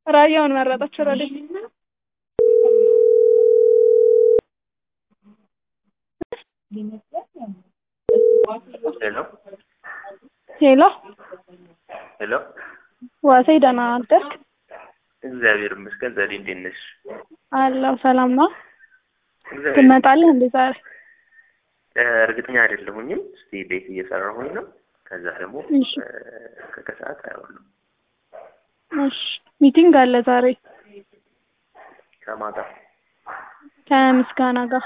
ራያውን መረጣችሁ ረዲት ሄሎ ሄሎ ሄሎ ዋሴ ደህና አደርክ? እግዚአብሔር ይመስገን። ዛሬ እንዴት ነሽ? አለሁ ሰላም ነው። እግዚአብሔር ትመጣለህ እንዴ ዛሬ? እርግጠኛ አይደለሁኝም። እስቲ ቤት እየሰራሁኝ ነው። ከዛ ደግሞ እሺ ከሰዓት አይሆንም። እሺ ሚቲንግ አለ ዛሬ ከማታ ከምስጋና ጋር።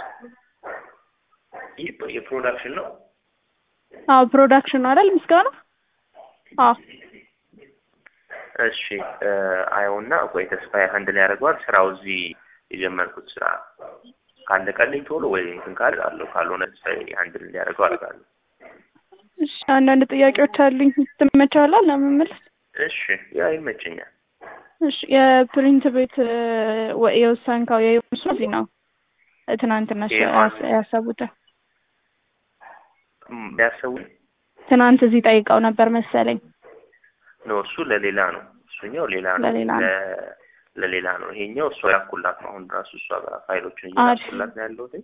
የፕሮዳክሽን ነው። አዎ ፕሮዳክሽን ነው አይደል? ምስጋና አዎ እሺ አይውና ቆይ ተስፋዬ ሃንድል ያደርገዋል። ስራው እዚህ የጀመርኩት ስራ ካለቀልኝ ቶሎ ወይ እንትን ካለው ካልሆነ ተስፋዬ ሃንድል ያደርገው አደርጋለሁ። እሺ አንዳንድ ጥያቄዎች አሉኝ። ትመቻለህ ለመመለስ? እሺ ያ ይመቸኛል። እሺ የፕሪንት ቤት የወሰንከው የዩኒሱ እዚህ ነው ትናንትና ያሰቡት ያሰቡኝ ትናንት እዚህ ጠይቀው ነበር መሰለኝ። ነው እሱ ለሌላ ነው። እሱኛው ሌላ ነው። ለሌላ ነው። ይሄኛው እሱ ያኩላት ነው። አሁን ራሱ እሷ ጋር ፋይሎችን እያኩላት ነው ያለሁት።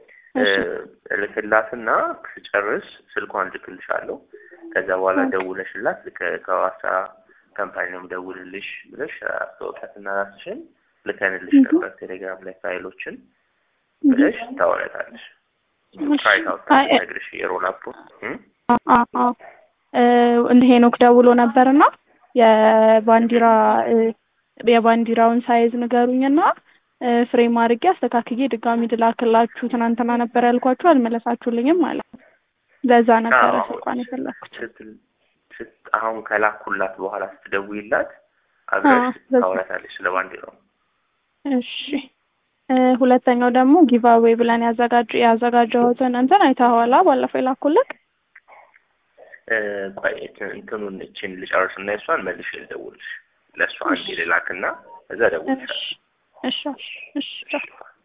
ልክላትና ስጨርስ ስልኳን ልክልሻለሁ። ከዛ በኋላ ደውለሽላት ከዋሳ ካምፓኒ ነው ደውልልሽ ብለሽ አስተዋውቂያትና ራስሽን ልከንልሽ ነበር ቴሌግራም ላይ ፋይሎችን ብለሽ ታወራታለሽ። ፋይል አውጥተሽ ነግርሽ የሮል አፕ እንደ ሄኖክ ደውሎ ነበርና የባንዲራውን ሳይዝ ንገሩኝና ፍሬም አድርጌ አስተካክዬ ድጋሚ ልላክላችሁ ትናንትና ነበር ያልኳችሁ አልመለሳችሁልኝም ማለት ነው። ለዛ ነበር ስልኳን የፈለኩት። አሁን ከላኩላት በኋላ ስትደውይላት አብረሽ ታወራታለሽ ስለ ባንዲራው። እሺ ሁለተኛው ደግሞ ጊቫዌይ ብለን ያዘጋጀሁትን እንትን አይተኸዋል? ባለፈው የላኩልክ ቆይ እንትኑን እቺን ልጨርስና እሷን መልሼ ልደውልሽ። ለእሷ አንዴ ልላክና እዛ ደውልሽ። እሺ እሺ እሺ